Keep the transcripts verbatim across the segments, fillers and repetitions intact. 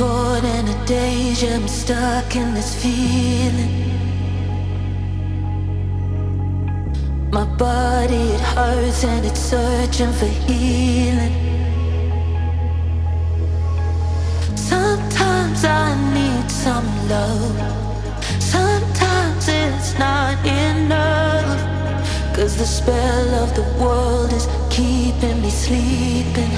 caught in a danger, I'm stuck in this feeling. My body, it hurts and it's searching for healing. Sometimes I need some love. Sometimes it's not enough. 'Cause the spell of the world is keeping me sleeping.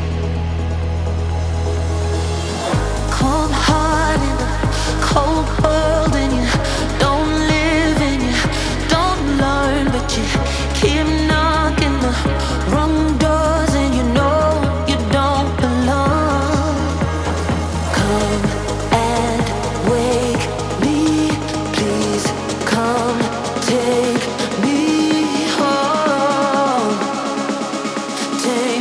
Cold heart in a cold world, and you don't live and you don't learn, but you keep knocking the wrong doors, and you know you don't belong. Come and wake me, please. Come take me home. Take